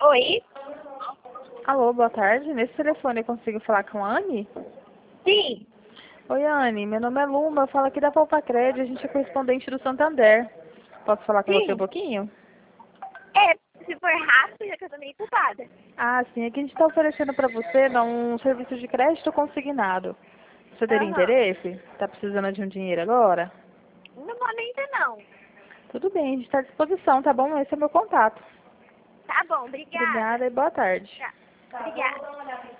Oi? Alô, boa tarde. Nesse telefone eu consigo falar com a Anne? Sim. Oi, Anne. Meu nome é Luma. Eu falo aqui da Palpacred. A gente é correspondente do Santander. Posso falar com você um Sim. pouquinho? Se for rápido, já que eu tô meio ocupada. Ah, sim. Aqui a gente está oferecendo para você um serviço de crédito consignado. Você teria Aham. interesse? Está precisando de um dinheiro agora? No momento não. Tudo bem, a gente está à disposição, tá bom? Esse é meu contato. Tá bom, obrigada. Obrigada e boa tarde. Tá. Obrigada.